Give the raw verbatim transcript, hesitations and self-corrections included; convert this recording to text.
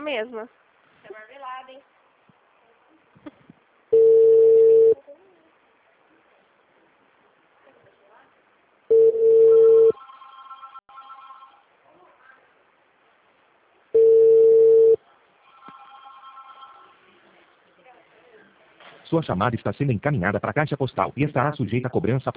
mesma. Você é marmelada, hein? Sua chamada está sendo encaminhada para a caixa postal e estará sujeita a cobrança